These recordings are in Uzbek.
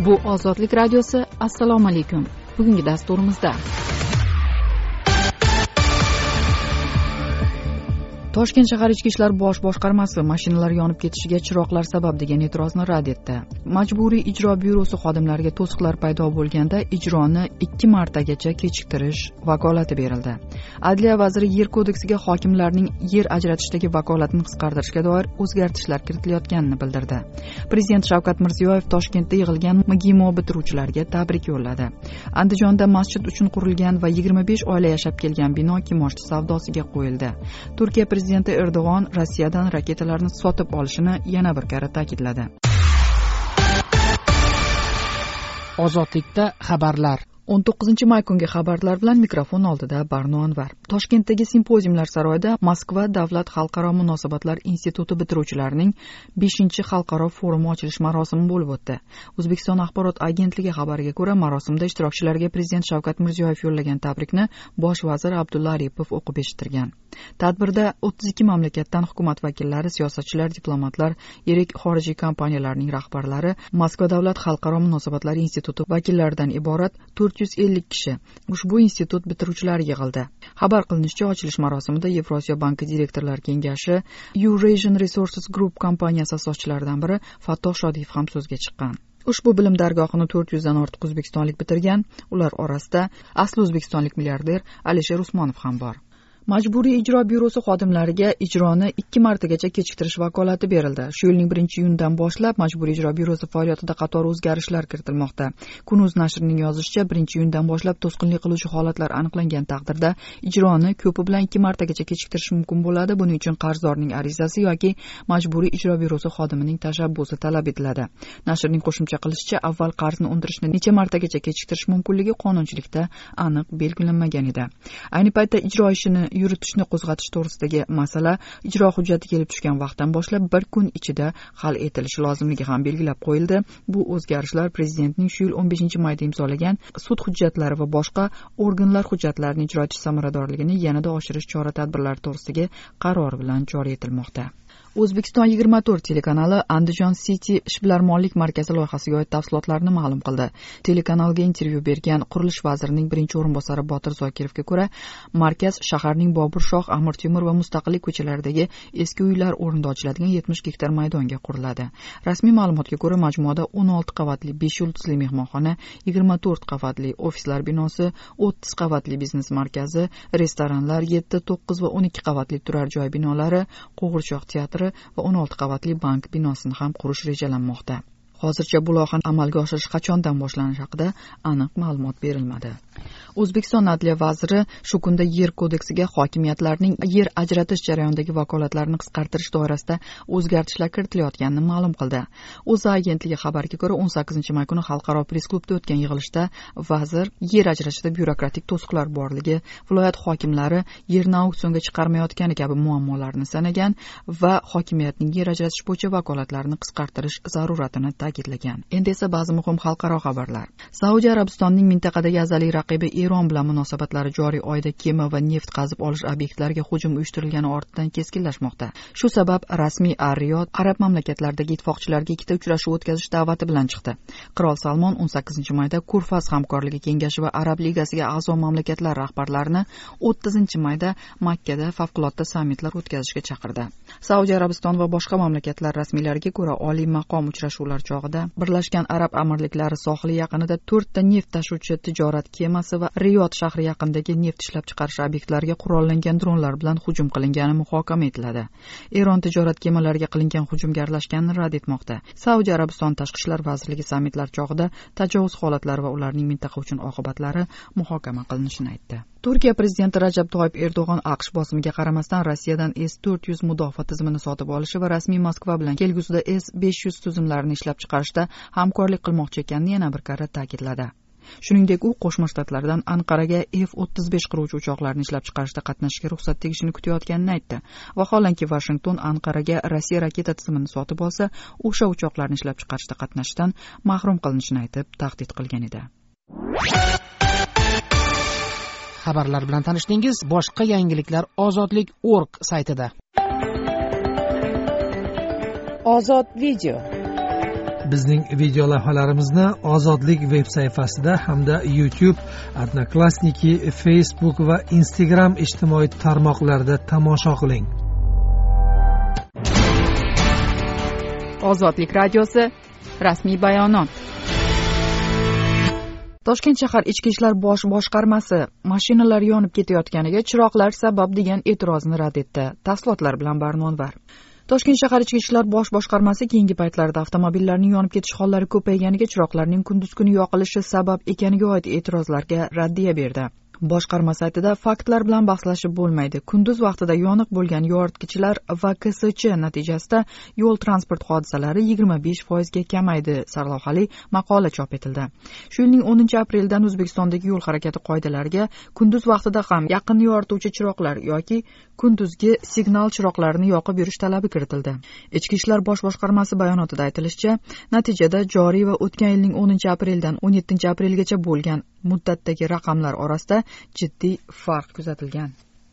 Bu Ozodlik radiosi. Assalomu alaykum. Bugungi dasturimizda Toshkent shahar ichki ishlar bosh boshqarmasi mashinalar yonib ketishiga chiroqlar sabab degan e'tirozni rad etdi. Majburiy ijro byurosi xodimlariga to'siqlar paydo bo'lganda ijroni 2 martagacha kechiktirish vakolati berildi. Adliya vaziri yer kodeksiga hokimlarning yer ajratishdagi vakolatini qisqartirishga doir o'zgartishlar kiritilayotganini bildirdi. Prezident Shavkat Mirziyoyev Toshkentda yig'ilgan MGIMO bitiruvchilariga tabrik yo'lladi. Andijonda masjid uchun qurilgan va 25 oila yashab kelgan bino kimoshdi savdosiga qo'yildi. Turkiya Prezidenti Erdo'g'on Rossiyadan raketalarni sotib olishini yana bir karra ta'kidladi. Ozodlikda xabarlar. 19-may kungi xabarlar bilan mikrofon oldida Barno Anvar. Toshkentdagi simpoziumlar saroyida Moskva davlat xalqaro munosabatlar instituti bitiruvchilarining 5-xalqaro forumi ochilish marosimi bo'lib o'tdi. O'zbekiston axborot agentligi xabariga ko'ra, marosimda ishtirokchilarga Prezident Shavkat Mirziyoyev yo'llagan tabrikni bosh vazir Abdulla Aripov o'qib eshittirgan. Tadbirda 32 mamlakatdan hukumat vakillari, siyosatchilar, diplomatlar, yirik xorijiy kompaniyalarning rahbarlari, Moskva davlat xalqaro munosabatlar instituti vakillaridan iborat 450 kishi ushbu institut bitiruvchilari yig'ildi. Xabar qilinishicha, ochilish marosimida Yevrosiyo banki direktorlar kengashi Eurasian Resources Group kompaniyasi asoschilaridan biri Fattoh Shodiyev ham so'zga chiqqan. Ushbu bilim dargohini 400 dan ortiq o'zbekistonlik bitirgan. Ular orasida asli o'zbekistonlik milliarder Alisher Usmonov ham bor. Majburiy ijro byurosi xodimlariga ijroni 2 martagacha kechiktirish vakolati berildi. Shu yilning 1-iyundan boshlab Majburiy ijro byurosi faoliyatida qator o'zgarishlar kiritilmoqda. Kunuz nashrining yozishicha, 1-iyundan boshlab to'sqinlik qiluvchi holatlar aniqlangan taqdirda ijroni ko'pi bilan 2 martagacha kechiktirish mumkin bo'ladi. Buning uchun qarzdorning arizasi yoki Majburiy ijro byurosi xodimining tashabbusi talab etiladi. Nashrning qo'shimcha qilishicha, avval qarzni undirishni necha martagacha kechiktirish mumkinligi qonunchilikda aniq belgilanmagan edi. Ayni paytda ijro ishini yuritishni qo'zg'atish to'g'risidagi masala ijro hujjati kelib tushgan vaqtdan boshlab 1 kun ichida hal etilishi lozimligi ham belgilab qo'yildi. Bu o'zgarishlar prezidentning shu yil 15-mayda imzolagan sud hujjatlari va boshqa organlar hujjatlarini ijro etish samaradorligini yanada oshirish chora-tadbirlari to'g'risidagi qaror bilan joriy etilmoqda. O'zbekiston 24 telekanali Andijon City ishbilarmonlik markazi loyihasiga oid tafsilotlarni ma'lum qildi. Telekanalga intervyu bergan qurilish vazirining birinchi o'rinbosari Botir Zokirovga ko'ra, markaz shaharning Bobur Shoh, Amir Temur va Mustaqillik ko'chalaridagi eski uylar o'rnida ochiladigan 70 gektar maydonga quriladi. Rasmiy ma'lumotga ko'ra, majmuada 16 qavatli 5 yulduzli mehmonxona, 24 qavatli ofislar binosi, 30 qavatli biznes markazi, restoranlar, 7, 9 va 12 qavatli turar joy binolari, qo'g'irchoq teatri va 16 qavatli bank binosini ham qurish rejalanmoqda. Hozircha bu loyihani amalga oshirish qachondan boshlanishi haqida aniq ma'lumot berilmadi. O'zbekiston Adliya vaziri shu kunda yer kodeksiga hokimiyatlarning yer ajratish jarayonidagi vakolatlarini qisqartirish doirasida o'zgartishlar kiritilayotganini ma'lum qildi. O'zA agentligi xabariga ko'ra, 18-may kuni xalqaro press-klubda o'tgan yig'ilishda vazir yer ajratishda byurokratik to'siqlar borligi, viloyat hokimlari yerni auksionga chiqarmayotgani kabi muammolarni sanagan va hokimiyatning yer ajratish bo'yicha vakolatlarini qisqartirish zaruratini ta'kidlagan. Endi esa ba'zi muhim xalqaro xabarlar. Saudiya Arabistonining mintaqadagi azaliy raqibi Eron bilan munosabatlari joriy oyda kema va neft qazib olish obyektlariga hujum uyushtirilgani ortidan keskinlashmoqda. Shu sabab rasmiy Ar-Riyod arab mamlakatlaridagi ittifoqchilarga ikkita uchrashuv o'tkazish da'vati bilan chiqdi. Qirol Salmon 18-mayda Kurfaz hamkorligi kengashi va Arab ligasiga a'zo mamlakatlar rahbarlarini 30-mayda Makkada favqulodda sammitlar o'tkazishga chaqirdi. Saudiya Arabiston va boshqa mamlakatlar rasmiylariga ko'ra, oliy maqom uchrashuvlar chog'ida Birlashgan Arab Amirliklari sohili yaqinida 4 ta neft tashuvchi tijorat kemasi va Riyod shahri yaqinidagi neft ishlab chiqarish obyektlariga qurollangan dronlar bilan hujum qilingani muhokama etiladi. Eron tijorat kemalariga qilingan hujumga aralashganini rad etmoqda. Saudiya Arabiston tashqi ishlar vazirligi sammitlar chog'ida tajovuz holatlari va ularning mintaqa uchun oqibatlari muhokama qilinishini aytdi. Turkiya prezidenti Rajab Toyyib Erdo'g'on AQSh bosimiga qaramasdan Rossiyadan S-400 mudofaa tizimini sotib olishi va rasmiy Moskva bilan kelgusida S-500 tizimlarini ishlab chiqarishda hamkorlik qilmoqchi ekanini yana bir karra ta'kidladi. Shuningdek, u Qo'shma Shtatlardan Anqaraga F-35 qiruvchi uchoqlarni ishlab chiqarishda qatnashishga ruxsat tegishini kutayotganini aytdi. Vaholanki Washington Anqaraga Rossiya raketa tizimini sotib olsa, o'sha uchoqlarni ishlab chiqarishda qatnashishdan mahrum qilinishini aytib, tahdid qilgan edi. Xabarlar bilan tanishdingiz. Boshqa yangiliklar ozodlik.org saytida. Ozod video. Bizning video lavhalarimizni Ozodlik veb sayfasida hamda YouTube, Odnoklassniki, Facebook va Instagram ijtimoiy tarmoqlarida tomosha qiling. Ozodlik radiosi rasmiy bayonot. Toshkent shahar ichki ishlar bosh boshqarmasi mashinalar yonib ketayotganiga chiroqlar sabab degan e'tirozni rad etdi. Tafsilotlar bilan Barnonvar. Toshkent shahar ichki ishlar bosh boshqarmasi keyingi paytlarda avtomobillarning yonib ketish hollari ko'payganiga chiroqlarning kunduz kuni yoqilishi sabab ekaniga oid e'tirozlarga raddiya berdi. Boshqarma saytida faktlar bilan bahslashib bo'lmaydi. Kunduz vaqtida yoniq bo'lgan yoritgichlar va KSC natijasida yo'l transport hodisalari 25% ga kamaydi sarlavhali maqola chop etildi. Shu yilning 10-apreldan O'zbekistondagi yo'l harakati qoidalariga kunduz vaqtida ham yaqin yorituvchi chiroqlar yoki kunduzgi signal chiroqlarini yoqib yurish talabi kiritildi. Ichki ishlar bosh boshqarmasi bayonotida aytilishicha, natijada joriy va o'tgan yilning 10-apreldan 17-aprelgacha bo'lgan muddatdagi raqamlar orasida jiddiy farq kuzatilgan.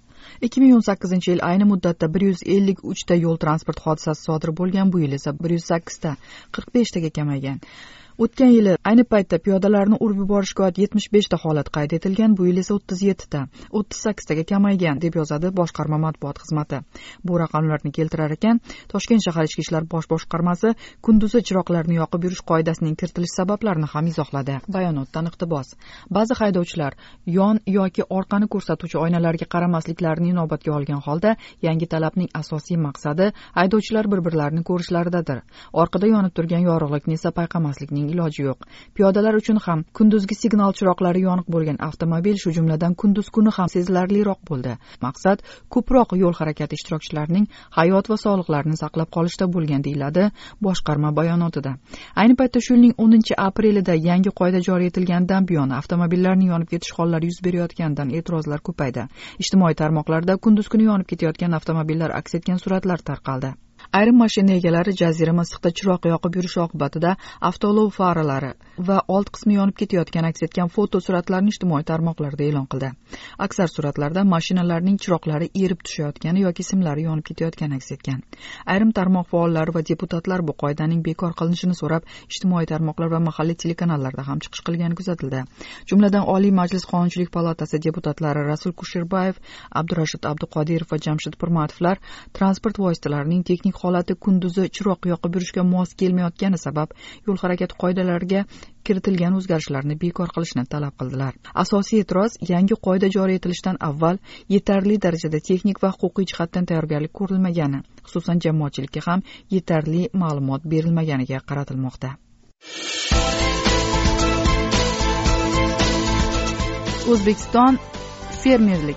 2018-yil ayni muddatda 153 ta yo'l transport hodisasi sodir bo'lgan, bu yil esa 108 ta, 45 taga kamaygan. O'tgan yili ayni paytda piyodalarni urib yuborishga oid 75 ta holat qayd etilgan, bu yil esa 37 ta, 38 taga kamaygan, deb yozadi boshqarma matbuot xizmati. Bu raqamlarni keltirar ekan, Toshkent shahar ichki ishlar bosh boshqarmasi kunduzi chiroqlarni yoqib yurish qoidasining kiritilish sabablarini ham izohladi. Bayonotdan iqtibos. Ba'zi haydovchilar yon yoki orqani ko'rsatuvchi oynalarga qaramasliklarini inobatga olgan holda, yangi talabning asosiy maqsadi haydovchilar bir-birlarini ko'rishlaridadir. Orqada yonib turgan yorug'likni esa payqamaslikning iloji yo'q. Piyodalar uchun ham kunduzgi signal chiroqlari yoniq bo'lgan avtomobil shu jumladan kunduz kuni ham sezilarliroq bo'ldi. Maqsad ko'proq yo'l harakati ishtirokchilarining hayot va sog'liqlarini saqlab qolishda bo'lgan, deyiladi boshqarma bayonotida. Ayni paytda shu yilning 10-aprelida yangi qoida joriy etilgandan buyon avtomobillarning yonib ketish hollari yuz berayotganidan e'tirozlar ko'paydi. Ijtimoiy tarmoqlarda kunduz kuni yonib ketayotgan avtomobillar aks etgan suratlar tarqaldi. Ayrim mashina egalari jazirama issiqda chiroq yoqib yurish oqibatida avtoolov faralari va old qismi yonib ketayotgan aks etgan foto suratlarni ijtimoiy tarmoqlarda e'lon qildi. Aksar suratlarda mashinalarning chiroqlari erib tushayotgani yoki simlari yonib ketayotgani aks etgan. Ayrim tarmoq faollari va deputatlar bu qoidaning bekor qilinishini so'rab, ijtimoiy tarmoqlar va mahalliy telekanallarda ham chiqish qilgani kuzatildi. Jumladan Oliy Majlis Qonunchilik palatasi deputatlari Rasul Kusherbayev, Abdurashid Abduqodirov va Jamshid Pirmatovlar transport vositalarining texnik holati kunduzi chiroq yoqib yurishga mos kelmayotgani sabab yo'l harakati qoidalariga kiritilgan o'zgarishlarni bekor qilishni talab qildilar. Asosiy e'tiroz yangi qoida joriy etilishidan avval yetarli darajada texnik va huquqiy jihatdan tayyorgarlik ko'rilmagani, xususan jamoatchilikka ham yetarli ma'lumot berilmaganiga qaratilmoqda. O'zbekiston fermerlik.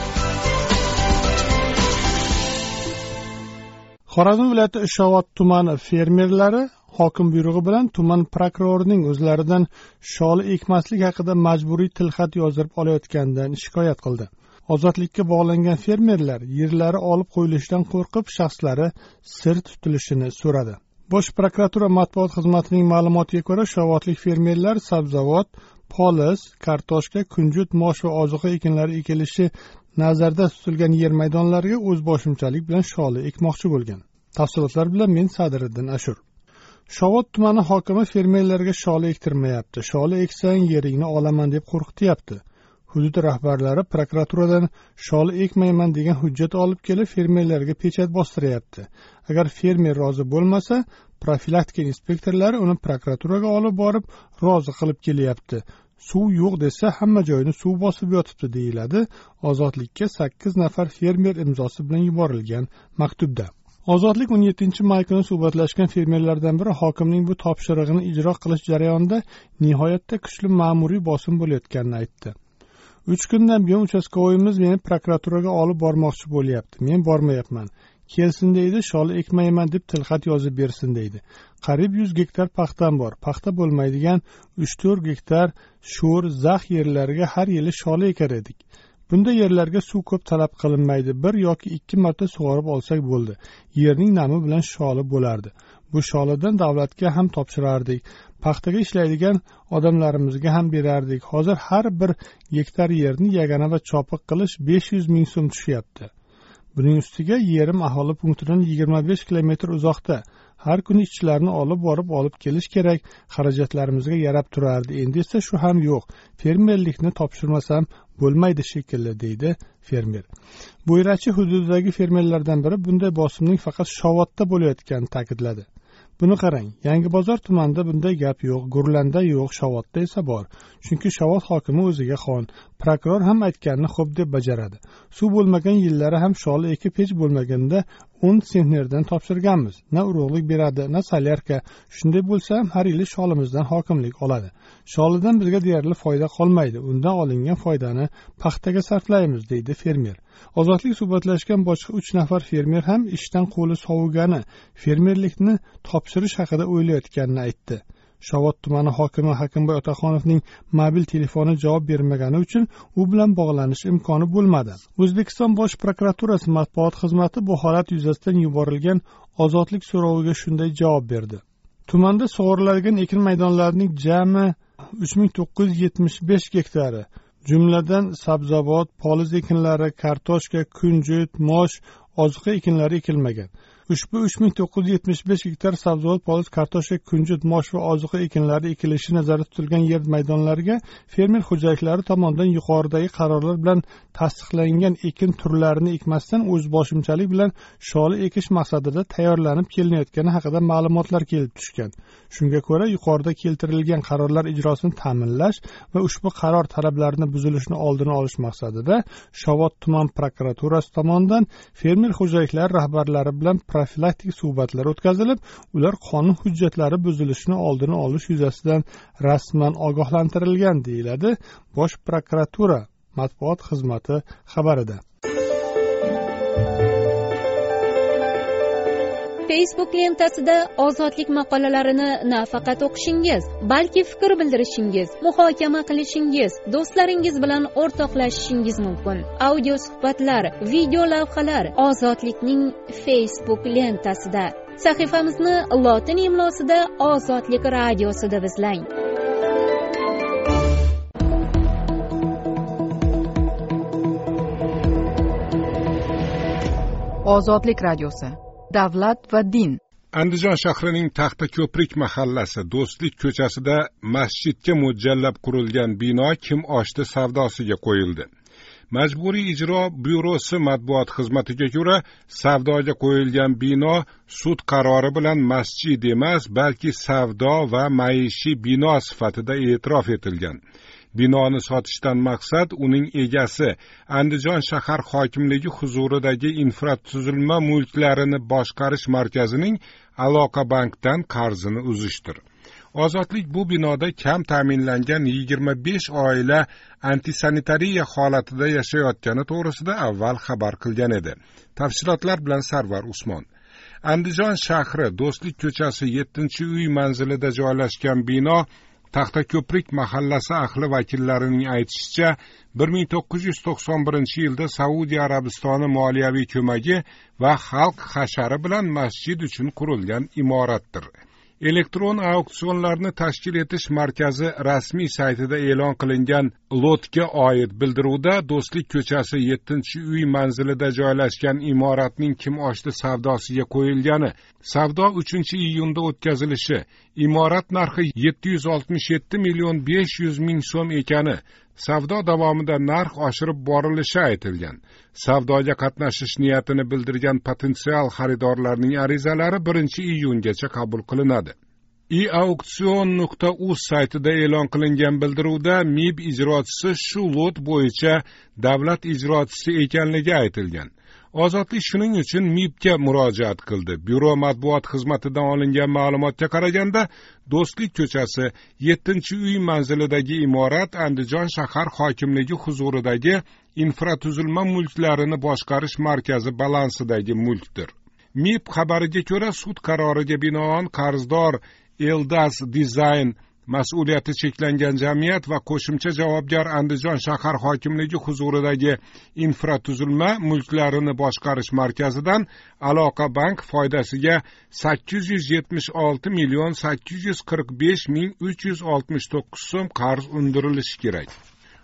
Xorazm viloyati Ishovat tumani fermerlari hokim buyrug'i bilan tuman prokurorining o'zlaridan sholi ekmaslik haqida majburiy tilxat yozdirib olayotganidan shikoyat qildi. Ozodlikka bog'langan fermerlar yerlari olib qo'yilishidan qo'rqib shaxslari sir tutilishini so'radi. Bosh prokuratura matbuot xizmatining ma'lumotiga ko'ra, Shovotlik fermerlar sabzavot, polis, kartoshka, kunjut, mosh va ozuqa ekinlari ekilishi nazarda tutilgan yer maydonlariga o'z boshimchalik bilan sholi ekmoqchi bo'lgan. Tafsilotlar bilan men Sadiriddin Ashur. Shovot tumani hokimi fermerlarga sholi ektirmayapti. Sholi eksang yeringni olaman deb qo'rqityapti. Hudud rahbarlari prokuraturadan sholi ekmayman degan hujjat olib kelib fermerlarga pechat bostiryapti. Agar fermer rozi bo'lmasa, profilaktika inspektorlari uni prokuraturaga olib borib rozi qilib kelyapti. Suv yo'q desa hamma joyini suv bosib yotibdi, deyiladi Ozodlikka 8 nafar fermer imzosi bilan yuborilgan maktubda. Ozodlik 17-may kuni suhbatlashgan fermerlardan biri hokimning bu topshirig'ini ijro qilish jarayonida nihoyatda kuchli ma'muriy bosim bo'layotganini aytdi. 3 kundan buyon uchastkovoyimiz meni prokuraturaga olib bormoqchi bo'lyapti. Men bormayapman. Kelsin deydi, sholi ekmayman deb tilxat yozib bersin deydi. Qariyb 100 gektar paxtam bor. Paxta bo'lmaydigan 3-4 gektar sho'r, zax yerlarga har yili sholi ekar edik. Bunda yerlarga suv ko'p talab qilinmaydi. 1 yoki 2 marta sug'orib olsak bo'ldi. Yerning nami bilan sholi bo'lardi. Bu sholidan davlatga ham topshirardik. Paxtaga ishlaydigan odamlarimizga ham berardik. Hozir har bir gektar yerni yagana va chopiq qilish 500 ming so'm tushyapti. Buning ustiga yerim aholi punktidan 25 kilometr uzoqda. Har kuni ishchilarni olib kelish kerak. Xarajatlarimizga yarab turardi. Endi esa shu ham yo'q. Fermerlikni topshirmasam bo'lmaydi shekilli, deydi fermer. Bo'yrachi hududidagi fermerlardan biri bunday bosimning faqat Shovotda bo'layotganini ta'kidladi. Buni qarang, Yangibozor tumanida bunday gap yo'q, Gurlanda yo'q, Shovotda esa bor. Chunki Shovot hokimi o'ziga xon, prokuror ham aytganini xo'p deb bajaradi. Suv bo'lmagan yillari ham sholi ekib hech bo'lmaganda 10 sentnerdan topshirganmiz. Na urug'lik beradi, na solyarka. Shunday bo'lsa ham har yili sholimizdan hokimlik oladi. Sholidan bizga deyarli foyda qolmaydi. Undan olingan foydani paxtaga sarflaymiz, deydi fermer. Ozodlik suhbatlashgan boshqa 3 nafar fermer ham ishdan qo'li sovugani, fermerlikni topshirish haqida o'ylayotganini aytdi. Shovot tumani hokimi Hakimboy Otaxonovning mobil telefoni javob bermagani uchun u bilan bog'lanish imkoni bo'lmadi. O'zbekiston Bosh prokuraturasi matbuot xizmati bu holat yuzasidan yuborilgan ozodlik so'roviga shunday javob berdi. Tumanda sug'oriladigan ekin maydonlarining jami 3975 gektari, jumladan sabzavot, poliz ekinlari, kartoshka, kunjut, mosh, ozuqa ekinlari ekilmagan. Ushbu 3975 gektar sabzavot, poliz, kartoshka, kunjut, mosh va ozuqa ekinlari ekilishi nazarda tutilgan yer maydonlariga fermer xo'jaliklari tomonidan yuqoridagi qarorlar bilan tasdiqlangan ekin turlarini ekmasdan o'zboshimchalik bilan sholi ekish maqsadida tayyorlanib kelinayotgani haqida ma'lumotlar kelib tushgan. Shunga ko'ra, yuqorida keltirilgan qarorlar ijrosini ta'minlash va ushbu qaror talablarini buzilishini oldini olish maqsadida Shovot tuman prokuraturasi tomonidan fermer xo'jaliklari rahbarlari bilan profilaktik suhbatlar o'tkazilib, ular qonun hujjatlari buzilishini oldini olish yuzasidan rasman ogohlantirilgan, deyiladi Bosh prokuratura matbuot xizmati xabarida. Facebook lentasida ozodlik maqolalarini nafaqat o'qishingiz, balki fikr bildirishingiz, muhokama qilishingiz, do'stlaringiz bilan o'rtoqlashishingiz mumkin. Audio suhbatlar, video lavhalar Ozodlikning Facebook lentasida. Sahifamizni lotin imlosida Ozodlik radiosida izlang. Ozodlik radiosi. Davlat va din. Andijon shahrining Taxtako'prik mahallasi Do'stlik ko'chasida masjidga mo'ljallab qurilgan bino kim oshdi savdosiga qo'yildi. Majburiy ijro byurosi matbuot xizmatiga ko'ra, savdoga qo'yilgan bino sud qarori bilan masjid emas, balki savdo va maishiy bino sifatida e'tirof etilgan. Binoni sotishdan maqsad uning egasi Andijon shahar hokimligi huzuridagi infratuzilma mulklarini boshqarish markazining Aloqa bankdan qarzini uzishdir. Ozodlik bu binoda kam ta'minlangan 25 oila antisanitariya holatida yashayotgani to'g'risida avval xabar qilgan edi. Tafsilotlar bilan Sarvar Usmon. Andijon shahri Do'stlik ko'chasi 7-uy manzilida joylashgan bino Taxtako'prik mahallasi ahli vakillarining aytishicha 1991-yilda Saudiya Arabistoni moliyaviy ko'magi va xalq hashari bilan masjid uchun qurilgan imoratdir. Elektron auksionlarni tashkil etish markazi rasmiy saytida e'lon qilingan lotga oid bildiruvda Do'stlik ko'chasi 7-uy manzilida joylashgan imoratning kim oshdi savdosiga qo'yilgani, savdo 3-iyunda o'tkazilishi, imorat narxi 767 million 500 ming so'm ekani, savdo davomida narx oshirib borilishi aytilgan. Savdoga qatnashish niyatini bildirgan potensial xaridorlarning arizalari 1-iyungacha qabul qilinadi. eauksion.uz saytida e'lon qilingan bildiruvda MIB ijrochisi shu lot bo'yicha davlat ijrochisi ekanligi aytilgan. Ozodlik shuning uchun MIBga murojaat qildi. Byuro matbuot xizmatidan olingan ma'lumotga qaraganda, Do'stlik ko'chasi 7-uy manzilidagi imorat Andijon shahar hokimligi huzuridagi infratuzilma mulklarini boshqarish markazi balansidagi mulkdir. MIB xabariga ko'ra, sud qaroriga binoan qarzdor Eldas Design mas'uliyati cheklangan jamiyat va qo'shimcha javobgar Andijon shahar hokimligi huzuridagi infratuzilma mulklarini boshqarish markazidan Aloqa bank foydasiga 876 million 845 ming 369 so'm qarz undirilishi kerak.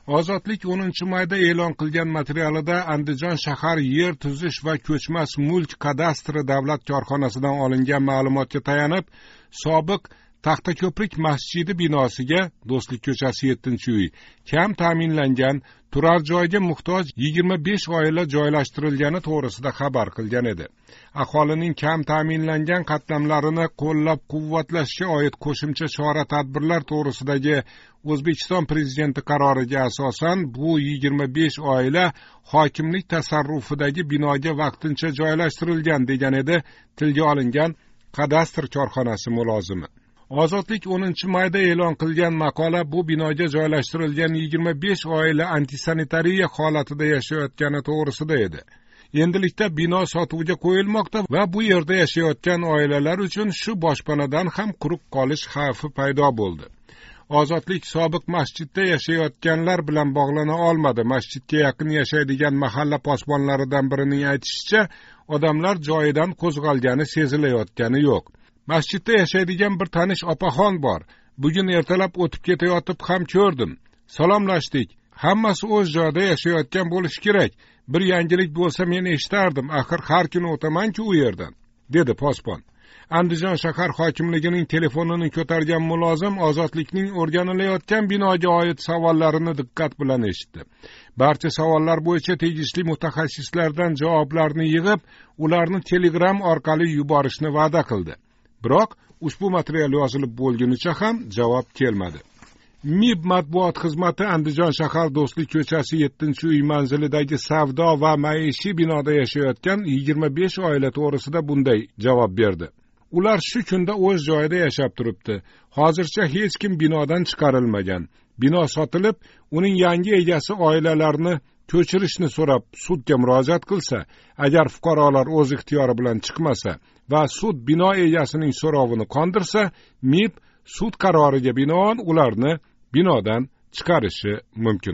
Ozodlik 10-mayda e'lon qilgan materialida Andijon shahar yer tuzish va ko'chmas mulk kadastri davlat korxonasidan olingan ma'lumotga tayanib, sobiq Taxtako'prik masjidi binosiga Do'stlik ko'chasi 7-uy kam ta'minlangan turar joyga muhtoj 25 oila joylashtirilgani to'g'risida xabar qilgan edi. Aholining kam ta'minlangan qatlamlarini qo'llab-quvvatlashga oid qo'shimcha chora-tadbirlar to'g'risidagi O'zbekiston prezidenti qaroriga asosan bu 25 oila hokimlik tasarrufidagi binoga vaqtincha joylashtirilgan degan edi tilga olingan kadastr korxonasi mulozimi. Ozodlik 10-mayda e'lon qilgan maqola bu binoga joylashtirilgan 25 oila antisanitariya holatida yashayotgani to'g'risida edi. Endilikda bino sotuvga qo'yilmoqda va bu yerda yashayotgan oilalar uchun shu boshpanadan ham quruq qolish xavfi paydo bo'ldi. Ozodlik sobiq masjidda yashayotganlar bilan bog'lana olmadi. Masjidga yaqin yashaydigan mahalla posbonlaridan birining aytishicha, odamlar joyidan qo'zg'algani sezilayotgani yo'q. Masjidda yashaydigan bir tanish opaxon bor. Bugun ertalab o'tib ketayotib ham ko'rdim. Salomlashdik. Hammasi o'z joyida yashayotgan bo'lishi kerak. Bir yangilik bo'lsa men eshitardim. Axir har kuni o'taman-ku u yerdan, dedi posbon. Andijon shahar hokimligining telefonini ko'targan mulozim Ozodlikning o'rganilayotgan binoga oid savollarini diqqat bilan eshitdi. Barcha savollar bo'yicha tegishli mutaxassislardan javoblarni yig'ib, ularni Telegram orqali yuborishni va'da qildi. Biroq ushbu material yozilib bo'lgunicha ham javob kelmadi. MIB matbuot xizmati Andijon shahar Do'stlik ko'chasi 7-uy manzilidagi savdo va maishiy binoda yashayotgan 25 oila to'g'risida bunday javob berdi. Ular shu kunda o'z joyida yashab turibdi. Hozircha hech kim binodan chiqarilmagan. Bino sotilib, uning yangi egasi oilalarni ko'chirishni so'rab sudga murojaat qilsa, agar fuqarolar o'z ixtiyori bilan chiqmasa va sud bino egasining so'rovini qondirsa, MIB sud qaroriga binoan ularni binodan chiqarishi mumkin.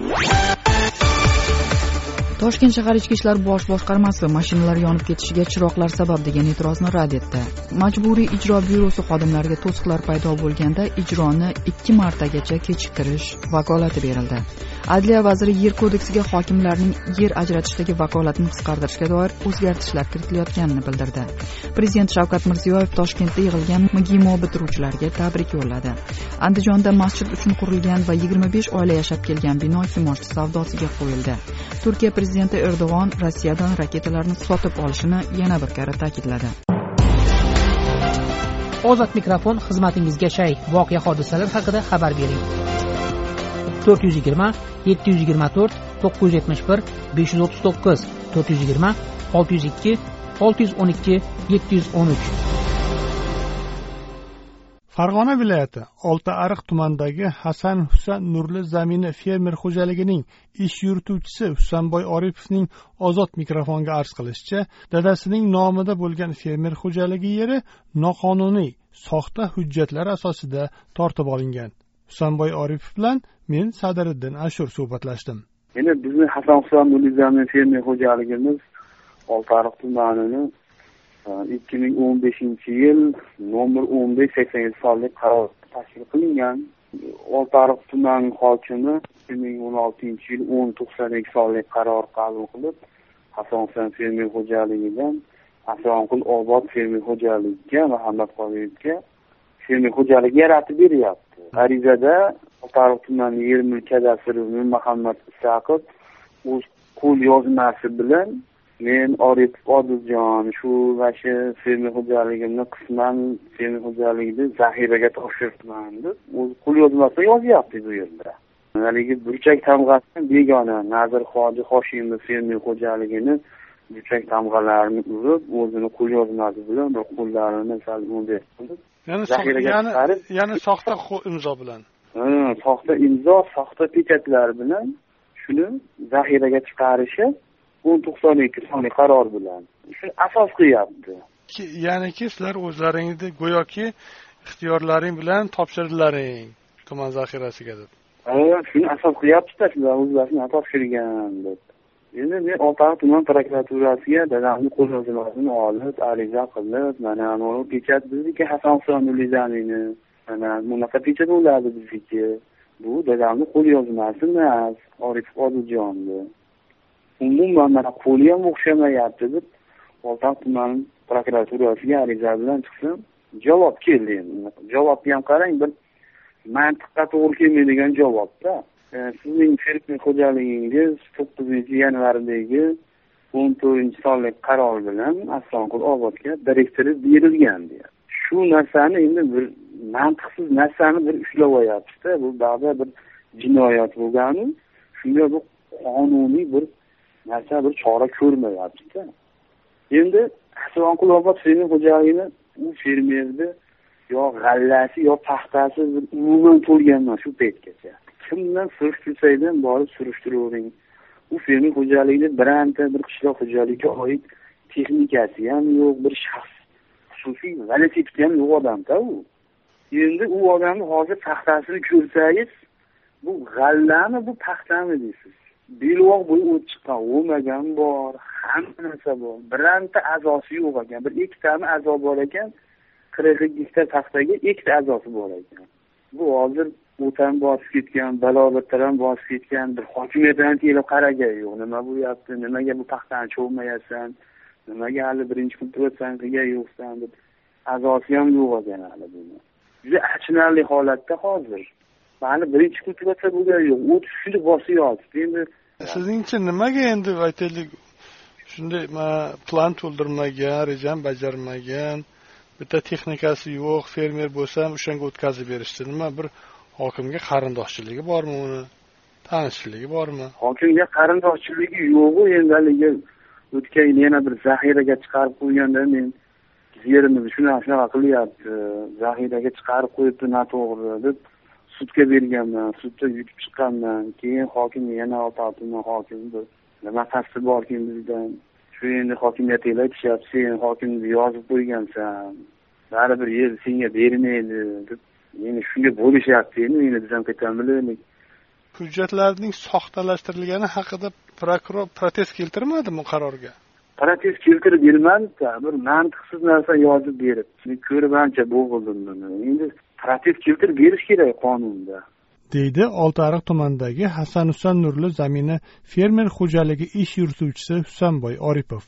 Toshkent shahar ichki ishlar bosh boshqarmasi mashinalar yonib ketishiga chiroqlar sabab degan e'tirozni rad etdi. Majburiy ijro byurosi xodimlariga to'siqlar paydo bo'lganda ijroni 2 martagacha kechiktirish vakolati berildi. Adliya vaziri yer kodeksiga hokimlarning yer ajratishdagi vakolatini qisqartirishga doir o'zgartishlar kiritilayotganini bildirdi. Prezident Shavkat Mirziyoyev Toshkentda yig'ilgan MGIMO bitiruvchilariga tabrik yo'lladi. Andijonda masjid uchun qurilgan va 25 oila yashab kelgan bino kimoshdi savdosiga qo'yildi. Turkiya prezidenti Erdo'g'on Rossiyadan raketalarni sotib olishini yana bir karra ta'kidladi. Ozod mikrofon xizmatingizga shay. Voqea hodisalar haqida xabar bering. 420 724 971 539 420 602 612 713. Farg'ona viloyati Oltiariq tumanidagi Hasan Husan Nurli zamini fermer xo'jaligining ish yurituvchisi Husanboy Oripovning Ozod mikrofonga arz qilishicha, dadasining nomida bo'lgan fermer xo'jaligi yeri noqonuniy soxta hujjatlar asosida tortib olingan. Husanboy Oripov bilan men Sadiriddin Ashur suhbatlashdim. Endi bizning Hasan Husan Nurli zamini fermer xo'jaligimiz Oltiariq tumanini 2015-yil nomer 1587 sonli qaror tashkil qilingan. Oltiariq tumani hokimi 2016-yil 1092 sonli qaror qabul qilib, Hasan Husan fermer xo'jaligidan Asonqul Obod fermer xo'jaligiga Muhammad Qodiriyevga fermer xo'jaligi yaratib beryapti. Arizada Oltiariq tumani yer mulk kadastri Muhammad Isaqov o'z qo'l yozmasi bilan men Oripov Odiljon shu vashi fermer xo'jaligimni qisman fermer xo'jaligini zaxiraga topshiribman deb o'z qo'l yozmasida yozyapti bu yerda. Haligi burchak tamg'asini begona Nazir Hoji Hoshimov fermer xo'jaligini burchak tamg'alarini urib, o'zini qo'l yozmasi bilan bir qo'llarini sal bunday qilib, ya'ni soxta imzo bilan. Soxta imzo, soxta pechatlar bilan shuni zaxiraga chiqarishi 1092 sonli qaror bilan shuni asos qilyapti. Ya'niki sizlar o'zlaringizni go'yoki ixtiyorlaring bilan topshirdilaring tuman zaxirasiga deb. Shuni asos qilyapti-da, sizlar o'zlaringizni topshirgan deb. Endi men Oltiariq tuman prokuraturasiga dadamning qo'lyozmasini olib, ariza qilib, mana bu pechat bizniki Hasan Husan Nurli zamini. Mana bunaqa pechat bo'ladi bizniki. bu dadamni qo'lyozmasi emas, Orif Odiljonni. Umuman mana qo'li ham o'xshamayapti deb Oltoq tumani prokuraturasiga ariza bilan chiqsam, javob keldi endi. Javobni ham qarang, bir mantiqqa to'g'ri kelmaydigan javobda. Sizning fermer xo'jaligingiz 9-yanvardagi 14-sonlik qaror bilan Aslonqul obodga direktori berilgan deyapti. Shu narsani endi bir mantiqsiz narsani bir ushlab olyapti-da, bu ba'zi bir jinoyat bo'lgani, shunga bu qonuniy bir narsa bir chora ko'rmayapti-da. Endi Aslonqul obod fermer xo'jaligini u fermerni yo g'allasi yo paxtasi umuman to'lganman shu paytgacha. Kimdan surishtirsangdan borib surishtiravering. U fermer xo'jaligida biranta bir qishloq xo'jaligiga oid texnikasi ham yo'q, bir shaxs xususiy velosipedi ham yo'q odam-da u. Endi u odamni hozir paxtasini ko'rsangiz, bu g'allami, bu paxtami deysiz. Belvoq bo'yi o't chiqqan, o'magan bor, hamma narsa bor. Biranta a'zosi yo'q ekan, bir ikkitami a'zo bor ekan, 40 gektar paxtaga ikkita a'zosi bor ekan. Bu hozir o'tan bosib ketgan, balobatlar ham bosib ketgan, bir hokimiyatdan kelib qaragan yo'q. Nima bo'lyapti? Nimaga bu paxtani cho'mayapsan? Nimaga hali birinchi kultivatsiyan qilgan yo'qsan deb a'zosi ham yo'q ekan hali buni. Juda achinarli holatda hozir. Hali birinchi kultivatsiya bo'lgan yo'q. O't shunday bosib yotibdi. Endi sizningcha nimaga endi aytaylik shunday plan to'ldirmagan, rejam bajarmagan, bitta texnikasi yo'q, fermer bo'lsam o'shanga o'tkazib berishdi. Nima bir hokimga qarindoshchiligi bormi uni? Tanishchiligi bormi? Hokimga qarindoshchiligi yo'q-ku, endi haligi o'tgan yana bir zaxiraga chiqarib qo'yganda men yerimizni shunaqa qilyapti, zaxiraga chiqarib qo'yibdi, noto'g'ri deb sudga berganman, sudda yutib chiqqanman. Keyin hokim yana Oltoqtumon hokimi nima qasdi borkin bizdan. Shu endi hokimiyatga aytishyapti, sen hokimni yozib qo'ygansan, baribir yer senga bermaydi deb. Meni shunga bo'lishyapti, endi biz ham ketamizlik. Hujjatlarning soxtalashtirilgani haqida prokuror protest keltirmadimi qarorga? Protest keltirib bermadi-da, bir mantiqsiz narsa yozib berib. Men ko'rib ancha bo'g'ildim buni. Endi protest keltirib berish kerak qonunda. Deydi Oltiariq tumanidagi Hasan Husan Nurli zamini fermer xo'jaligi ish yurituvchisi Husanboy Oripov.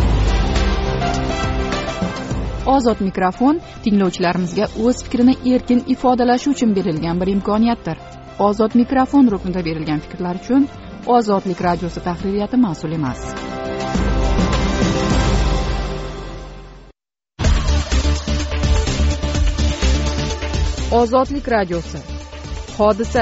Ozod mikrofon tinglovchilarimizga o'z fikrini erkin ifodalashi uchun berilgan bir imkoniyatdir. Ozod mikrofon ruknida berilgan fikrlar uchun Ozodlik radiosi tahririyati mas'ul emas. Ozodlik radiosi. Hodisa.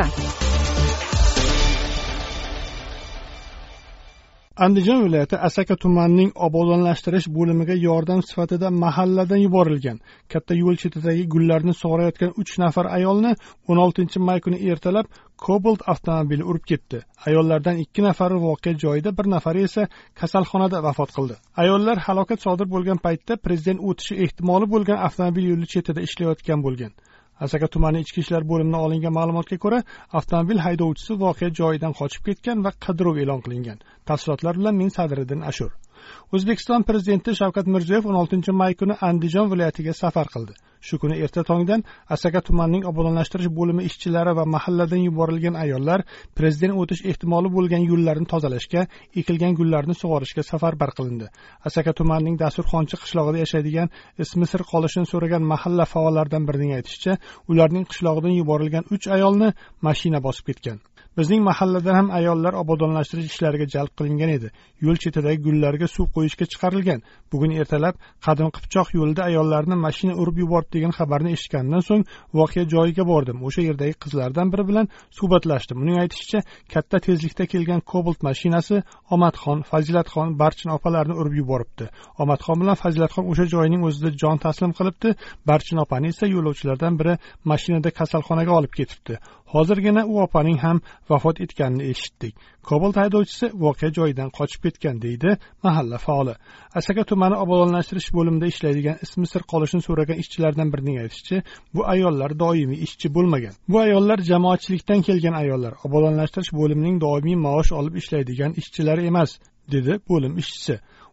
Andijon viloyati Asaka tumanining obodonlashtirish bo'limiga yordam sifatida mahalladan yuborilgan katta yo'l chetidagi gullarni sug'orayotgan 3 nafar ayolni 16-may kuni ertalab Cobalt avtomobili urib ketdi. Ayollardan 2 nafari voqea joyida, 1 nafari esa kasalxonada vafot qildi. Ayollar halokat sodir bo'lgan paytda prezident o'tishi ehtimoli bo'lgan avtomobil yo'li chetida ishlayotgan bo'lgan. Asaka tumani ichki ishlar bo'limidan olingan ma'lumotga ko'ra, avtomobil haydovchisi voqea joyidan qochib ketgan va qidiruv e'lon qilingan. Tafsilotlar bilan men Sadriddin Ashur. O'zbekiston prezidenti Shavkat Mirziyoyev 16-may kuni Andijon viloyatiga safar qildi. Shu kuni erta tongdan Asaka tumanining obodonlashtirish bo'limi ishchilari va mahalladan yuborilgan ayollar prezident o'tish ehtimoli bo'lgan yo'llarni tozalashga, ekilgan gullarni sug'orishga safarbar qilindi. Asaka tumanining Dasurxonchi qishlog'ida yashaydigan ismi sir qolishini so'ragan mahalla faollaridan birining aytishicha, ularning qishlog'idan yuborilgan 3 ayolni mashina bosib ketgan. Bizning mahalladan ham ayollar obodonlashtirish ishlariga jalb qilingan edi. Yo'l chetidagi gullarga suv qo'yishga chiqarilgan. Bugun ertalab Qadim Qipchoq yo'lida ayollarni mashina urib yubordi degan xabarni eshitgandan so'ng voqea joyiga bordim. O'sha yerdagi qizlardan biri bilan suhbatlashdim. Uning aytishicha, katta tezlikda kelgan Cobalt mashinasi Omadxon, Fazilatxon, Barchin opalarni urib yuboribdi. Omadxon bilan Fazilatxon o'sha joyning o'zida jon taslim qilibdi. Barchin opani esa yo'lovchilardan biri mashinada kasalxonaga olib ketibdi. Hozirgina u opaning ham vafot etganini eshitdik. Cobalt haydovchisi voqea joyidan qochib ketgan, deydi mahalla faoli. Asaka tumani obodonlashtirish bo'limida ishlaydigan ismi sir qolishini so'ragan ishchilardan birining aytishicha, bu ayollar doimiy ishchi bo'lmagan. Bu ayollar jamoatchilikdan kelgan ayollar, obodonlashtirish bo'limining doimiy maosh olib ishlaydigan ishchilari emas, dedi bo'lim ishchisi.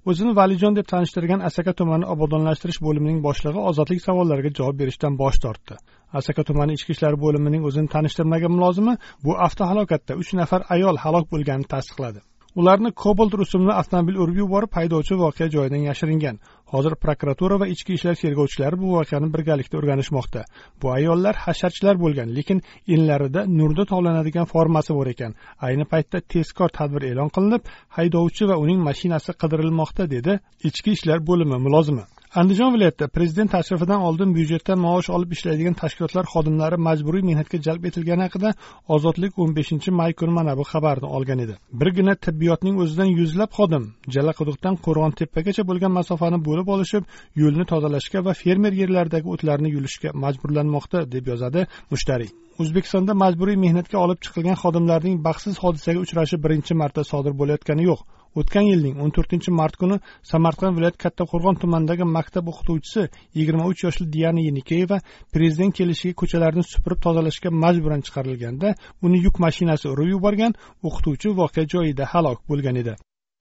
o'zini valijon deb tanishtirgan Asaka tumani obodonlashtirish bo'limining boshlig'i ozodlik savollariga javob berishdan bosh tortdi. Asaka tumani ichki ishlar bo'limining o'zini tanishtirmagan mulozimi bu avtohalokatda 3 nafar ayol halok bo'lganini tasdiqladi. Ularni Cobalt rusumli avtomobil urib yuborib, haydovchi voqea joyidan yashiringan. Hozir prokuratura va ichki ishlar tergovchilari bu voqeani birgalikda o'rganishmoqda. Bu ayollar hasharchilar bo'lgan, lekin inlarida nurda tovlanadigan formasi bor ekan. Ayni paytda tezkor tadbir e'lon qilinib, haydovchi va uning mashinasi qidirilmoqda, dedi ichki ishlar bo'limi mulozimi. Andijon viloyatida prezident tashrifidan oldin byudjetdan maosh olib ishlaydigan tashkilotlar xodimlari majburiy mehnatga jalb etilgani haqida Ozodlik 15-may kuni mana bu xabarni olgan edi. Birgina tibbiyotning o'zidan yuzlab xodim Jalaquduqdan Qo'rg'on-Tepagacha bo'lgan masofani bo'lib olishib, yo'lni tozalashga va fermer yerlaridagi o'tlarni yulishga majburlanmoqda, deb yozadi Mushtariy. O'zbekistonda majburiy mehnatga olib chiqilgan xodimlarning baxtsiz hodisaga uchrashi birinchi marta sodir bo'layotgani yo'q. O'tgan yilning 14-mart kuni Samarqand viloyat Kattaqo'rg'on tumanidagi maktab o'qituvchisi 23 yoshli Diana Yenikeyeva prezident kelishiga ko'chalarni supurib tozalashga majburan chiqarilganda, uni yuk mashinasi urib yuborgan, o'qituvchi voqea joyida halok bo'lgan edi.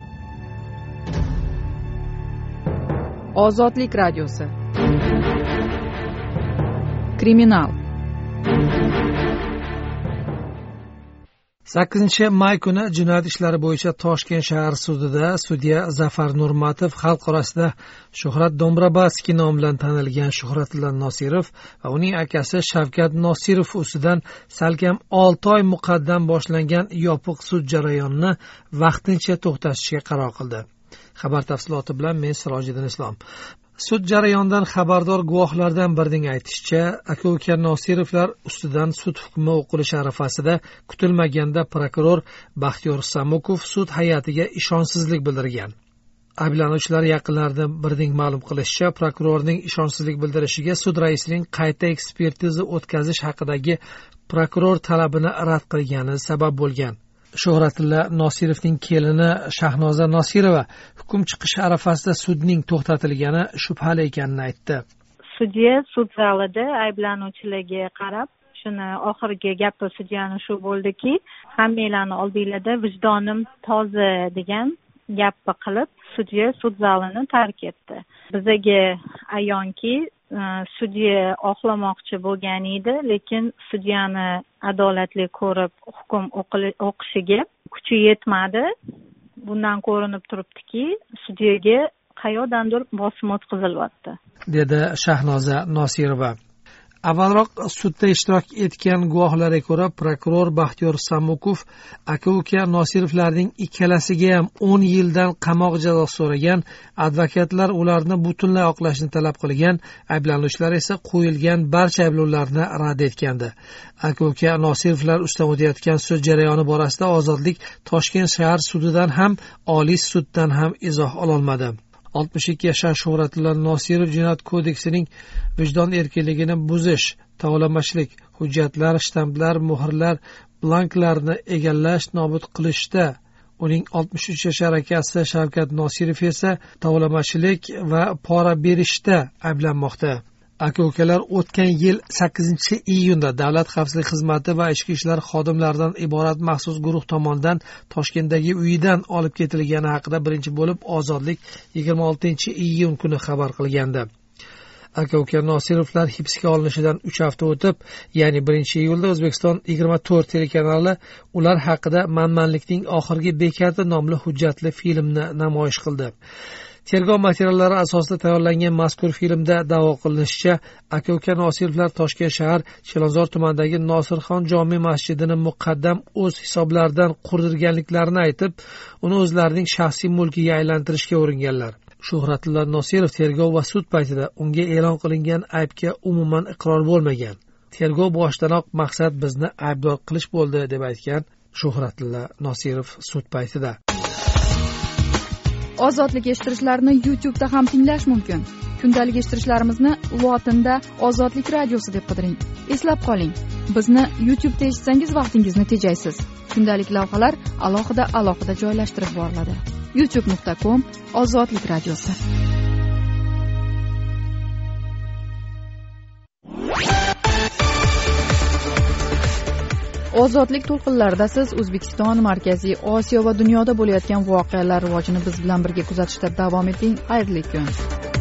Ozodlik radiosi. Kriminal. 8-may kuni jinoyat ishlari bo'yicha Toshkent shahar sudida sudya Zafar Nurmatov xalq orasida Shuhrat Dombrabadskiy nomi bilan tanilgan Shuhratilla Nosirov va uning akasi Shavkat Nosirov ustidan salkam 6 oy muqaddam boshlangan yopiq sud jarayonini vaqtincha to'xtatishga qaror qildi. Xabar tafsiloti bilan men Sirojiddin Islom. Sud jarayonidan xabardor guvohlardan birining aytishicha, aka-uka Nosirovlar ustidan sud hukmi o'qilishi arafasida kutilmaganda prokuror Baxtiyor Samukov sud hay'atiga ishonchsizlik bildirgan. Ayblanuvchilar yaqinlaridan birining ma'lum qilishicha, prokurorning ishonchsizlik bildirishiga sud raisining qayta ekspertiza o'tkazish haqidagi prokuror talabini rad qilgani sabab bo'lgan. Shuhratilla Nosirovning kelini Shahnoza Nosirova hukm chiqish arafasida sudning to'xtatilgani shubhali ekanini aytdi. Sudya sud zalida ayblanuvchilarga qarab, shuni oxirgi gapi sudyani shu bo'ldiki, hammanglarning oldinglarda vijdonim toza degan gapni qilib, sudya sud zalini tark etdi. Bizaga ayonki, sudya oqlamoqchi bo'lgan edi, lekin sudyani adolatli ko'rib hukm o'qishiga kuchi yetmadi. Bundan ko'rinib turibdiki, sudyaga qayoqdandir bosim o'tkazilyapti, dedi Shahnoza Nosirova. Avvalroq sudda ishtirok etgan guvohlarga ko'ra, prokuror Baxtiyor Samukov aka-uka Nosirovlarning ikkalasiga ham 10 yildan qamoq jazosi so'ragan, advokatlar ularni butunlay oqlashni talab qilgan, ayblanuvchilar esa qo'yilgan barcha ayblovlarni rad etgandi. Aka-uka Nosirovlar ustidan o'tayotgan sud jarayoni borasida Ozodlik Toshkent shahar sudidan ham, Oliy suddan ham izoh ololmadi. 62 yashar Shuhratilla Nosirov Jinoyat kodeksining vijdon erkinligini buzish, tovlamachilik, hujjatlar, shtamplar, muhrlar, blanklarni egallash, nobud qilishda, uning 63 yashar akasi Shavkat Nosirov esa tovlamachilik va pora berishda ayblanmoqda. Aka-ukalar o'tgan yil 8-iyunda Davlat xavfsizlik xizmati va ichki ishlar xodimlaridan iborat maxsus guruh tomonidan Toshkentdagi uyidan olib ketilgani haqida birinchi bo'lib Ozodlik 26-iyun kuni xabar qilgandi. Aka-uka Nosirovlar hibsga olinishidan 3 hafta o'tib, ya'ni 1-iyulda O'zbekiston 24 telekanali ular haqida Manmanlikning oxirgi bekati nomli hujjatli filmni namoyish qildi. Tergov materiallari asosida tayyorlangan mazkur filmda da'vo qilinishicha, aka-uka Nosirovlar Toshkent shahar Chilonzor tumanidagi Nosirxon jome masjidini muqaddam o'z hisoblaridan qurdirganliklarini aytib, uni o'zlarining shaxsiy mulkiga aylantirishga uringanlar. Shuhratilla Nosirov tergov va sud paytida unga e'lon qilingan aybga umuman iqror bo'lmagan. Tergov boshidanoq maqsad bizni aybdor qilish bo'ldi, deb aytgan Shuhratilla Nosirov sud paytida. Ozodlik eshittirishlarni YouTube'da ham tinglash mumkin. Kundalik eshittirishlarimizni lotinda Ozodlik radiosi deb qidiring. Eslab qoling, bizni YouTube'da eshitsangiz vaqtingizni tejaysiz. Kundalik lavhalar alohida joylashtirib boriladi. youtube.com/Ozodlik radiosi. ozodlik to'lqinlarida siz O'zbekiston, Markaziy Osiyo va dunyoda bo'layotgan voqealar rivojini biz bilan birga kuzatishda davom eting. Xayrli kun.